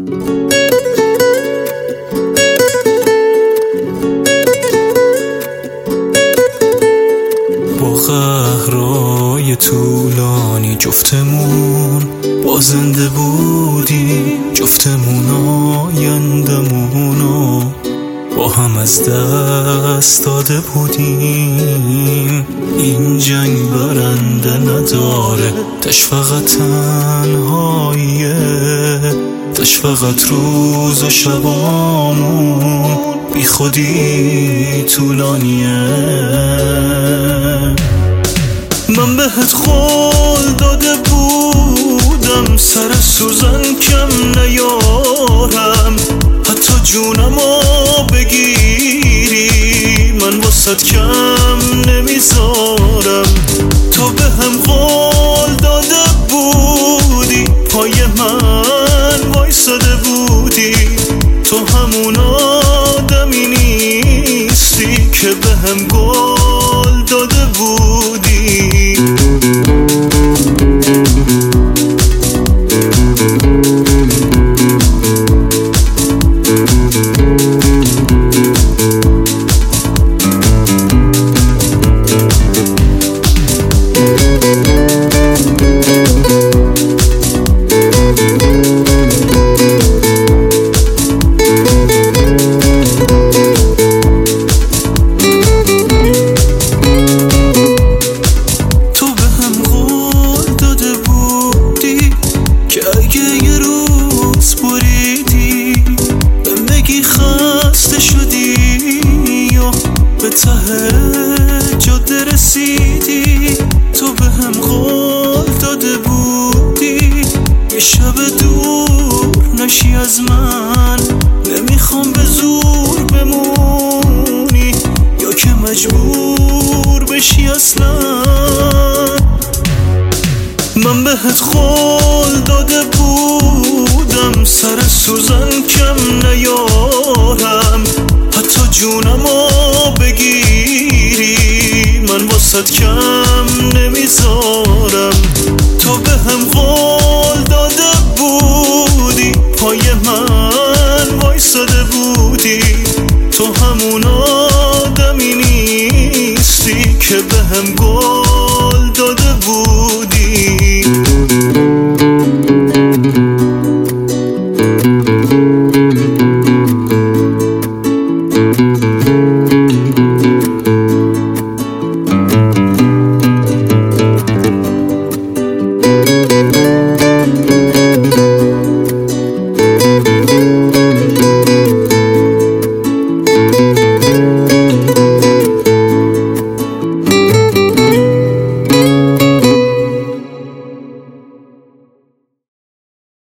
با قهرهای طولانی جفتمون با زنده بودیم، جفتمون آیندمونو با هم از دست داده بودیم. این جنگ برنده نداره، تش فقط تنهاییه، تش فقط روز و شبامون بی خودی طولانیه. من بهت قول داده بودم سر سوزن کم نیارم، حتی جونمو بگیری من واسط کم نمیذارم. تو به هم قول داده بودی، پای من وایساده بودی، تو همون آدمی نیستی که به هم قول داده بودی. به ته جاده رسیدی، تو به هم قول داده بودی یه شب دور نشی از من. نمیخوام به زور بمونی یا که مجبور بشی اصلا. من بهت قول داده بودم سر سوزن کم نیارم، حتی جونمو بگیری من واسط کم نمیذارم. تو به هم قول داده بودی، پای من وایساده بودی، تو همون آدمی نیستی که به هم